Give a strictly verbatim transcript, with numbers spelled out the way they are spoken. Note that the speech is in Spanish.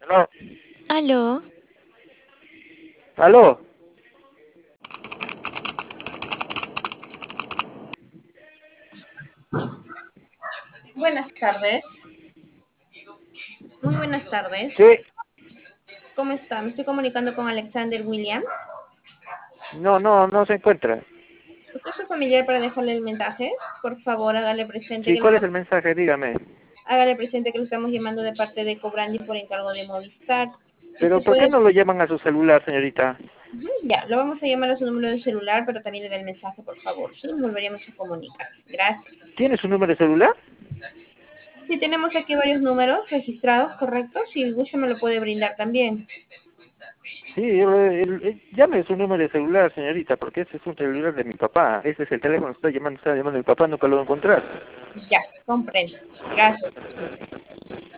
Aló, Aló, aló, Buenas tardes. Muy buenas tardes. sí, ¿Cómo está? Me estoy comunicando con Alexander William. no, no, no se encuentra. ¿Usted es su familiar para dejarle el mensaje? Por favor, hágale presente Sí, que le ¿cuál es estamos, el mensaje? Dígame. hágale presente que le estamos llamando de parte de Cobrandi por encargo de Movistar. Si Pero usted ¿por qué puede, no lo llaman a su celular, señorita? ujú, ya, lo vamos a llamar a su número de celular, pero también le da el mensaje, por favor. Sí, nos volveríamos a comunicar. Gracias. ¿Tiene su número de celular? Sí, tenemos aquí varios números registrados, ¿correcto? Si gusta me lo puede brindar también. Sí, el- el- el- llame su número de celular, señorita, porque ese es un celular de mi papá. Ese es el teléfono que está llamando, está llamando el papá, nunca lo va a encontrar. Ya, comprendo. Gracias.